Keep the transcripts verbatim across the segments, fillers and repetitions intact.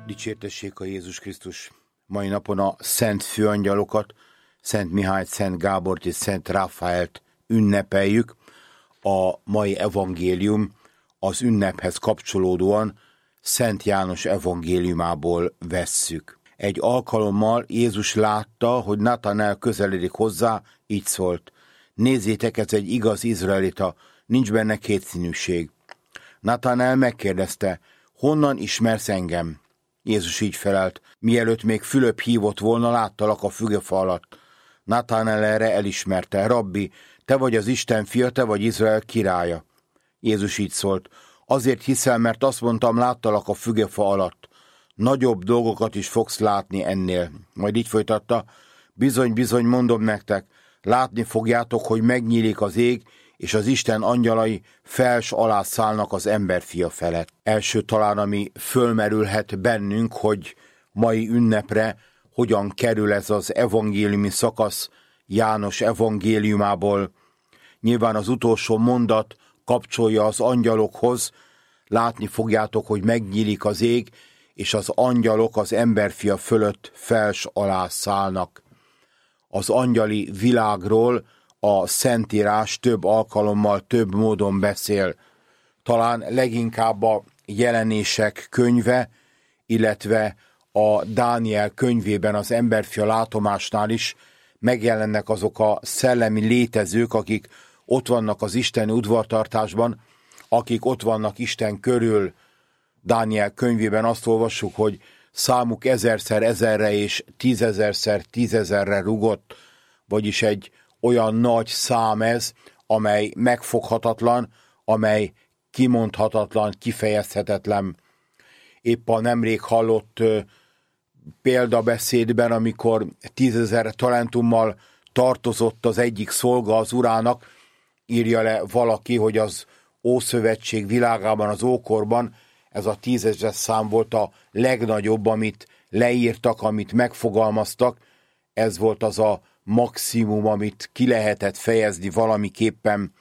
Dicsértessék a Jézus Krisztus! Mai napon a szent főangyalokat, Szent Mihályt, Szent Gábort és Szent Ráfaelt ünnepeljük. A mai evangélium az ünnephez kapcsolódóan Szent János evangéliumából vesszük. Egy alkalommal Jézus látta, hogy Natanael közeledik hozzá, így szólt: nézzétek, ez egy igaz izraelita, nincs benne kétszínűség. Natanael megkérdezte: honnan ismersz engem? Jézus így felelt: mielőtt még Fülöp hívott volna, láttalak a fügefa alatt. Natanael erre elismerte: rabbi, te vagy az Isten fia, te vagy Izrael királya. Jézus így szólt: azért hiszel, mert azt mondtam, láttalak a fügefa alatt. Nagyobb dolgokat is fogsz látni ennél. Majd így folytatta: bizony, bizony, mondom nektek, látni fogjátok, hogy megnyílik az ég, és az Isten angyalai fels alá szállnak az emberfia felett. Első talán, ami fölmerülhet bennünk, hogy mai ünnepre hogyan kerül ez az evangéliumi szakasz János evangéliumából. Nyilván az utolsó mondat kapcsolja az angyalokhoz: látni fogjátok, hogy megnyílik az ég, és az angyalok az emberfia fölött fels alá szállnak. Az angyali világról a Szentírás több alkalommal, több módon beszél. Talán leginkább a Jelenések könyve, illetve a Dániel könyvében, az emberfia látomásnál is megjelennek azok a szellemi létezők, akik ott vannak az isteni udvartartásban, akik ott vannak Isten körül. Dániel könyvében azt olvassuk, hogy számuk ezerszer ezerre és tízezerszer tízezerre rugott, vagyis egy olyan nagy szám ez, amely megfoghatatlan, amely kimondhatatlan, kifejezhetetlen. Épp a nemrég hallott ö, példabeszédben, amikor tízezer talentummal tartozott az egyik szolga az urának, írja le valaki, hogy az Ószövetség világában, az ókorban ez a tízezer szám volt a legnagyobb, amit leírtak, amit megfogalmaztak. Ez volt az a maximum, amit ki lehetett fejezni valamiképpen.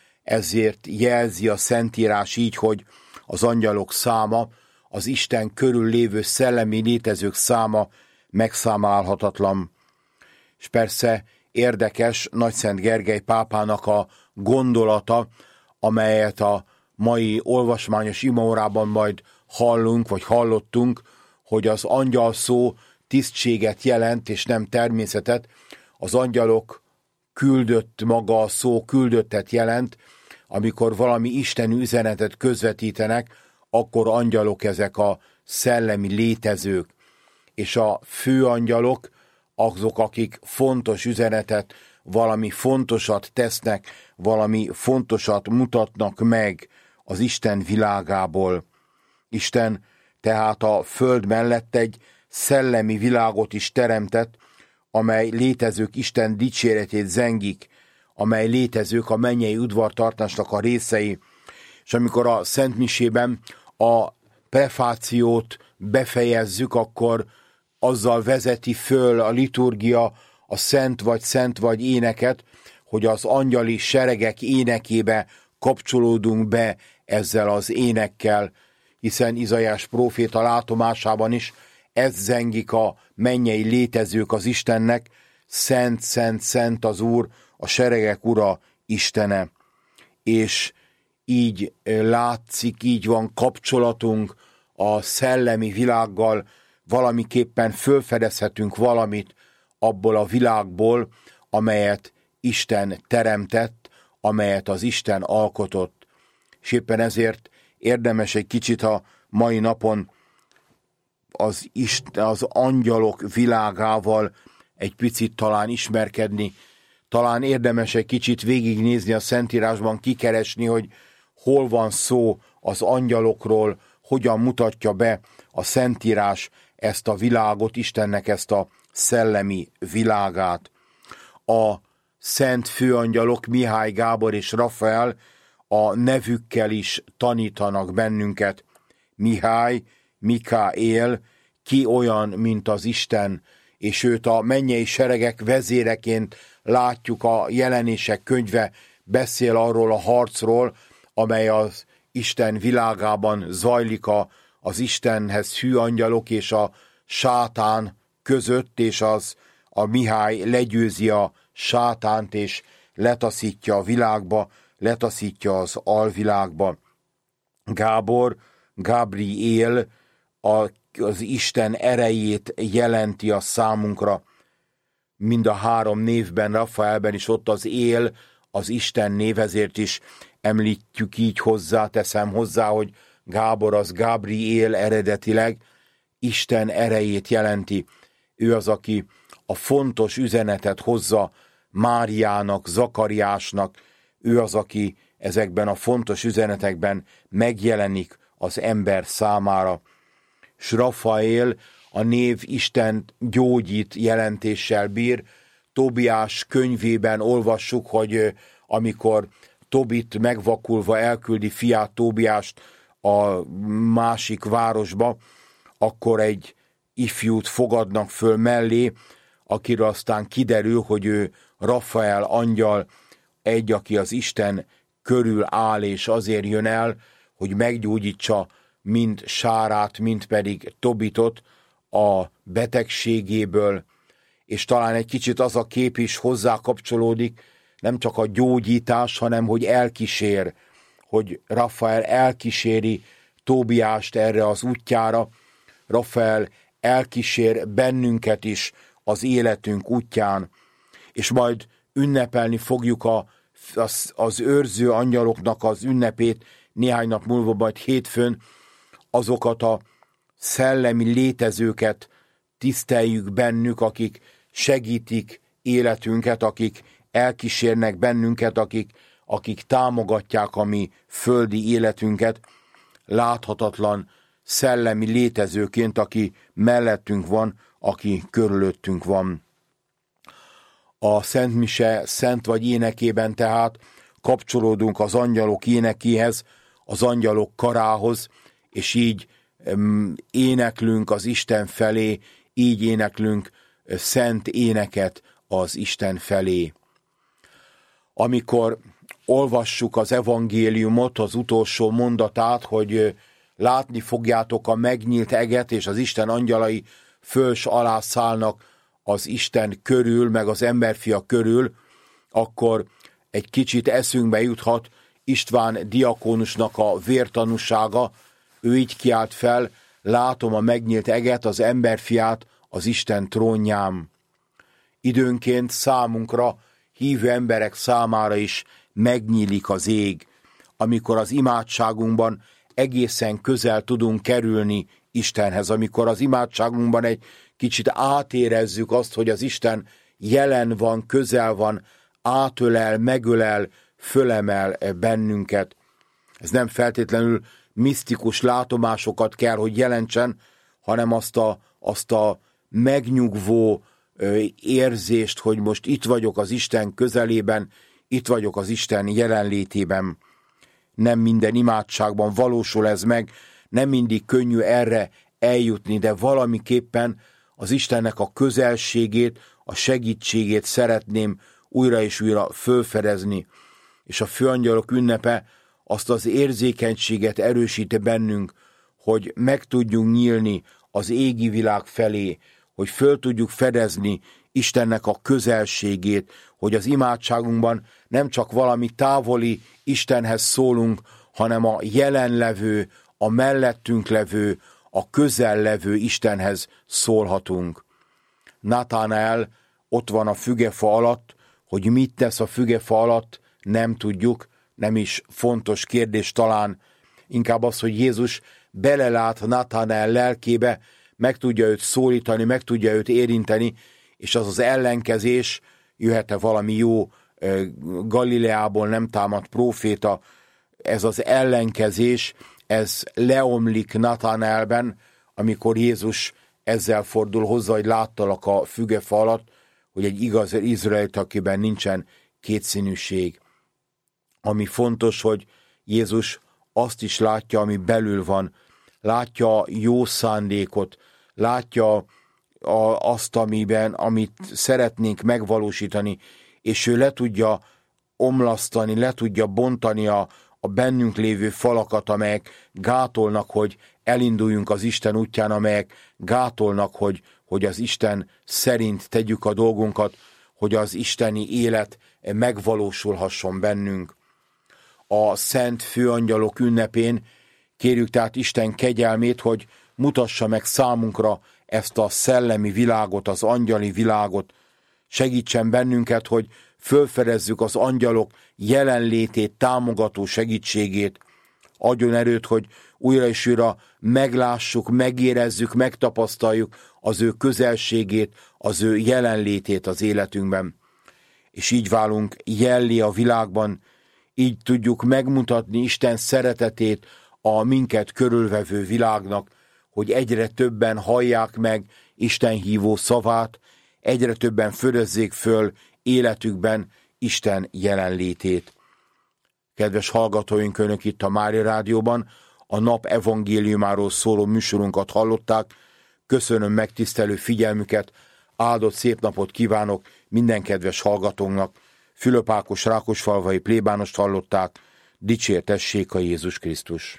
Ezért jelzi a Szentírás így, hogy az angyalok száma, az Isten körül lévő szellemi létezők száma megszámálhatatlan. És persze érdekes Nagyszent Gergely pápának a gondolata, amelyet a mai olvasmányos imaórában majd hallunk, vagy hallottunk, hogy az angyal szó tisztséget jelent, és nem természetet. Az angyalok küldött, maga a szó küldöttet jelent. Amikor valami isteni üzenetet közvetítenek, akkor angyalok ezek a szellemi létezők. És a főangyalok azok, akik fontos üzenetet, valami fontosat tesznek, valami fontosat mutatnak meg az Isten világából. Isten tehát a föld mellett egy szellemi világot is teremtett, amely létezők Isten dicséretét zengik, amely létezők a mennyei udvartartásnak a részei. És amikor a szentmisében a prefációt befejezzük, akkor azzal vezeti föl a liturgia a szent vagy szent vagy éneket, hogy az angyali seregek énekébe kapcsolódunk be ezzel az énekkel, hiszen Izaiás próféta látomásában is ez zengik a mennyei létezők az Istennek: szent, szent, szent az Úr, a seregek ura, Istene. És így látszik, így van kapcsolatunk a szellemi világgal, valamiképpen fölfedezhetünk valamit abból a világból, amelyet Isten teremtett, amelyet az Isten alkotott. És éppen ezért érdemes egy kicsit a mai napon az, Isten, az angyalok világával egy picit talán ismerkedni, talán érdemes egy kicsit végignézni a Szentírásban, kikeresni, hogy hol van szó az angyalokról, hogyan mutatja be a Szentírás ezt a világot, Istennek ezt a szellemi világát. A szent főangyalok, Mihály, Gábor és Rafael a nevükkel is tanítanak bennünket. Mihály, Mikaél, ki olyan, mint az Isten, és őt a mennyei seregek vezéreként látjuk. A Jelenések könyve beszél arról a harcról, amely az Isten világában zajlik a, az Istenhez hű angyalok és a sátán között, és az a Mihály legyőzi a sátánt, és letaszítja a világba, letaszítja az alvilágba. Gábor, Gabriel a, az Isten erejét jelenti a számunkra. Mind a három névben, Rafaelben is ott az él, az Isten név, ezért is említjük így hozzá, teszem hozzá, hogy Gábor az Gabriel eredetileg Isten erejét jelenti. Ő az, aki a fontos üzenetet hozza Máriának, Zakariásnak, ő az, aki ezekben a fontos üzenetekben megjelenik az ember számára. S Rafael a név Isten gyógyít jelentéssel bír. Tóbiás könyvében olvassuk, hogy amikor Tobit megvakulva elküldi fiát Tóbiást a másik városba, akkor egy ifjút fogadnak föl mellé, akiről aztán kiderül, hogy ő Rafael angyal, egy, aki az Isten körül áll, és azért jön el, hogy meggyógyítsa mind Sárát, mind pedig Tobitot a betegségéből, és talán egy kicsit az a kép is hozzá kapcsolódik, nem csak a gyógyítás, hanem hogy elkísér, hogy Rafael elkíséri Tóbiást erre az útjára, Rafael elkísér bennünket is az életünk útján, és majd ünnepelni fogjuk a, az, az őrző angyaloknak az ünnepét néhány nap múlva, majd hétfőn, azokat a szellemi létezőket tiszteljük bennük, akik segítik életünket, akik elkísérnek bennünket, akik, akik támogatják a mi földi életünket, láthatatlan szellemi létezőként, aki mellettünk van, aki körülöttünk van. A Szent Mise szent vagy énekében tehát kapcsolódunk az angyalok énekéhez, az angyalok karához, és így um, éneklünk az Isten felé, így éneklünk uh, szent éneket az Isten felé. Amikor olvassuk az evangéliumot, az utolsó mondatát, hogy uh, látni fogjátok a megnyílt eget, és az Isten angyalai föl s alá szállnak az Isten körül, meg az emberfia körül, akkor egy kicsit eszünkbe juthat István diakónusnak a vértanúsága. Ő így kiált fel: látom a megnyílt eget, az emberfiát az Isten trónján. Időnként számunkra, hívő emberek számára is megnyílik az ég, amikor az imádságunkban egészen közel tudunk kerülni Istenhez, amikor az imádságunkban egy kicsit átérezzük azt, hogy az Isten jelen van, közel van, átölel, megölel, fölemel bennünket. Ez nem feltétlenül misztikus látomásokat kell, hogy jelentsen, hanem azt a, azt a megnyugvó érzést, hogy most itt vagyok az Isten közelében, itt vagyok az Isten jelenlétében. Nem minden imádságban valósul ez meg, nem mindig könnyű erre eljutni, de valamiképpen az Istennek a közelségét, a segítségét szeretném újra és újra fölfedezni, és a főangyalok ünnepe azt az érzékenységet erősít bennünk, hogy meg tudjunk nyílni az égi világ felé, hogy föl tudjuk fedezni Istennek a közelségét, hogy az imádságunkban nem csak valami távoli Istenhez szólunk, hanem a jelenlevő, a mellettünk levő, a közel levő Istenhez szólhatunk. Natanael ott van a fügefa alatt, hogy mit tesz a fügefa alatt, nem tudjuk, nem is fontos kérdés talán, inkább az, hogy Jézus belelát Natanael lelkébe, meg tudja őt szólítani, meg tudja őt érinteni, és az az ellenkezés, jöhet-e valami jó Galileából nem támadt próféta, ez az ellenkezés, ez leomlik Natanaelben, amikor Jézus ezzel fordul hozzá, hogy láttalak a fügefa alatt, hogy egy igaz izraelit, akiben nincsen kétszínűség. Ami fontos, hogy Jézus azt is látja, ami belül van, látja a jó szándékot, látja a, azt, amiben, amit szeretnénk megvalósítani, és ő le tudja omlasztani, le tudja bontani a, a bennünk lévő falakat, amelyek gátolnak, hogy elinduljunk az Isten útján, amelyek gátolnak, hogy, hogy az Isten szerint tegyük a dolgunkat, hogy az isteni élet megvalósulhasson bennünk. A szent főangyalok ünnepén kérjük tehát Isten kegyelmét, hogy mutassa meg számunkra ezt a szellemi világot, az angyali világot, segítsen bennünket, hogy fölfedezzük az angyalok jelenlétét, támogató segítségét, adjon erőt, hogy újra és újra meglássuk, megérezzük, megtapasztaljuk az ő közelségét, az ő jelenlétét az életünkben. És így válunk jellé a világban, így tudjuk megmutatni Isten szeretetét a minket körülvevő világnak, hogy egyre többen hallják meg Isten hívó szavát, egyre többen födezzék föl életükben Isten jelenlétét. Kedves hallgatóink, önök itt a Mária Rádióban a nap evangéliumáról szóló műsorunkat hallották. Köszönöm megtisztelő figyelmüket, áldott szép napot kívánok minden kedves hallgatónknak. Fülöp Ákos rákosfalvai plébánost hallották, dicsértessék a Jézus Krisztus.